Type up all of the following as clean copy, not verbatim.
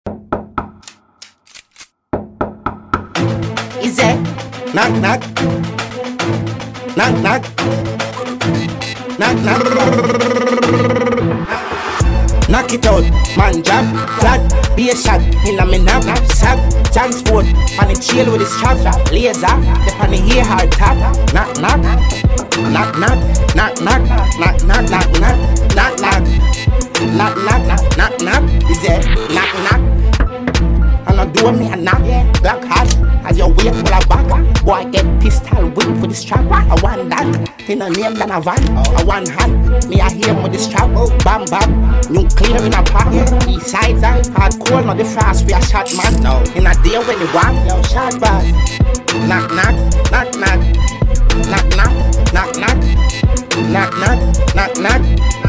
Is it? Knock, knock. Knock, knock. Knock, knock. Knock it out, man jab, flat, be a shot, in a minap, sack, transport, on the chill with his chop, laser, the on the hair hard top, knock, knock, knock, knock, knock, knock, knock, knock, knock, knock, knock, knock, knock, knock, knock, is it? Knock, knock. And I do me a knock, black hat, as your wait for a back. Boy get pistol whip with this strap. I want that, in a name than a van. I want hand, me I hear with this strap. Bam bam, nuclear in a pack. East sides I hard cold, not the fast we a shot man. No, in a day when you want, yo shot bars. Knock knock, knock knock, knock knock, knock knock, knock knock, knock knock,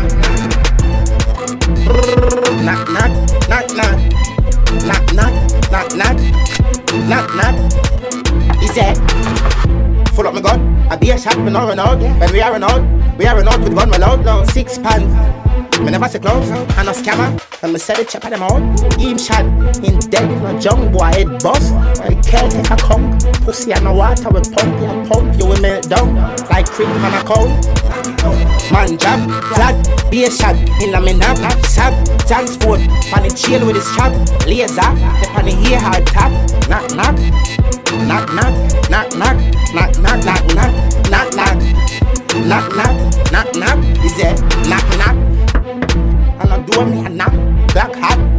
knock knock, knock knock. Knock, knock, knock, knock, knock, knock. Is it? Full up my gun, I be a shot, me no run out. When we are run out with gun well out. 6 pounds, me never say close. And a scammer, and me say the chop of them out. Him shot, in dead, no junk, boy head bust. I can't take a conk, pussy and no water, we pump you will melt down. Like cream on a cow. Man jab, flat, be a shot, in a minap, sap, transport, on the chill with his chop, laser, the on the hair hard top, knock knock, knock knock, knock knock, knock knock, knock knock, knock knock, knock knock, knock knock, is it? Knock knock, and I do me a knock, black hat.